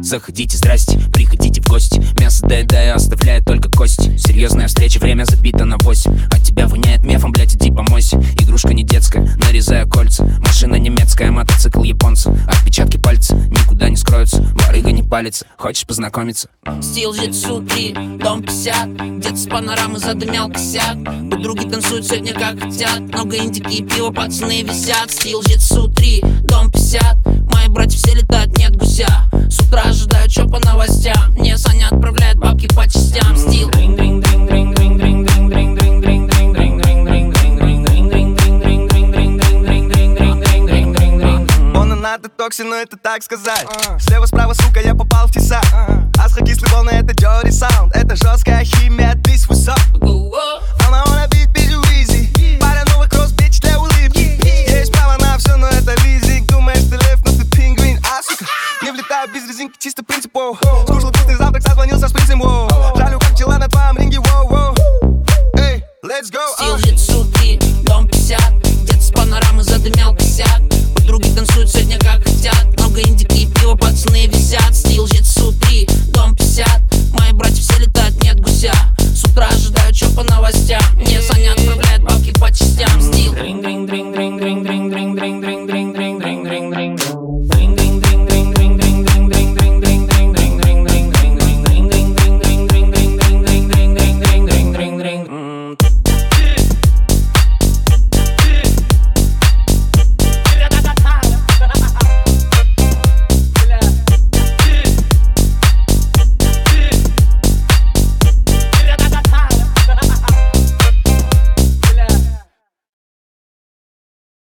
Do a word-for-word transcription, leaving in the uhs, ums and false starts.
Заходите, здрасте, приходите в гости. Мясо доедаю, оставляю только кости. Серьезная встреча, время забито на восемь. От тебя воняет мефом, блять, иди помойся. Игрушка не детская, нарезаю кольца. Машина немецкая, мотоцикл японца. Отпечатки пальца никуда не скроются. Барыга не палится, хочешь познакомиться? Стил житсу три, дом пятьдесят. Где-то с панорамы задымял косяк. Подруги танцуют сегодня как хотят. Много индики и пива, пацаны висят. Стил житсу три, дом пятьдесят. Мои братья все летают, нет гуся. С утра ожидаю, чё по новостям. Мне Саня отправляет бабки по частям. Стил на детоксе, но это так сказать. uh. Слева-справа, сука, я попал в тесак. uh. Астро-кислые волны, это dirty sound. Это жесткая химия, this what's up. Она wanna beat, bitch, easy. Паря новый кросс, bitch, для улыбки. Есть право на все, но это лизинг. Думаешь, ты лев, но ты пингвин. А, сука, не влетаю без резинки, чисто принципов.